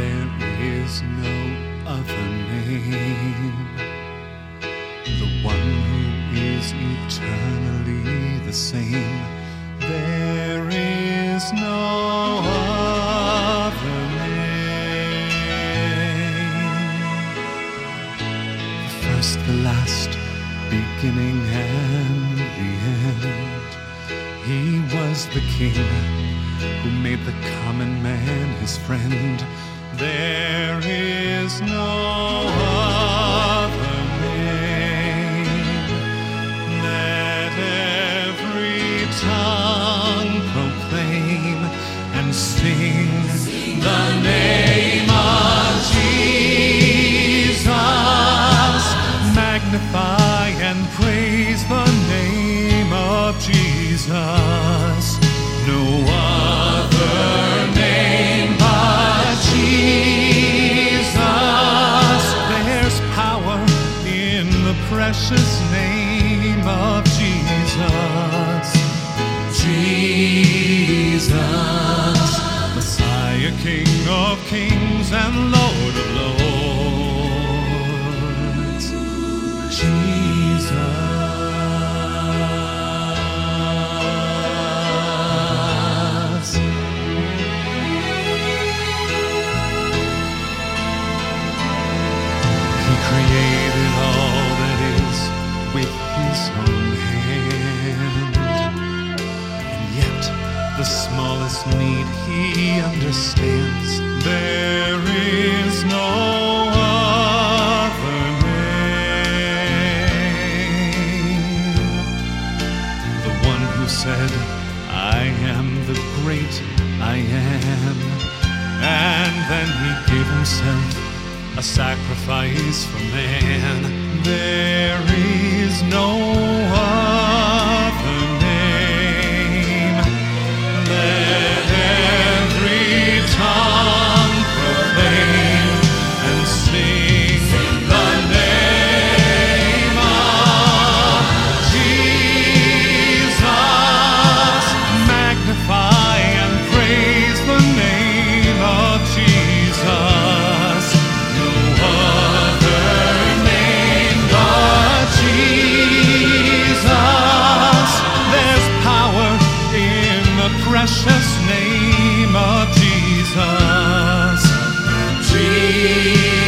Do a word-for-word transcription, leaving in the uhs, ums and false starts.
There is no other name, the one who is eternally the same. There is no other name. The first, the last, beginning and the end. He was the King who made the common man his friend. There is no other name. Let every tongue proclaim and sing the name of Jesus. Magnify and praise the name of Jesus. No other name but Jesus. There's power in the precious name of Jesus. Jesus, Messiah, King of kings and Lord of lords. Jesus. Created all that is with his own hand, and yet the smallest need he understands. There is no other name. The one who said, I am the great I am, and then he gave himself a sacrifice for man. There is no other name. Let every tongue proclaim and sing the name of Jesus. Magnify and praise the name of Jesus. Precious name of Jesus. Jesus.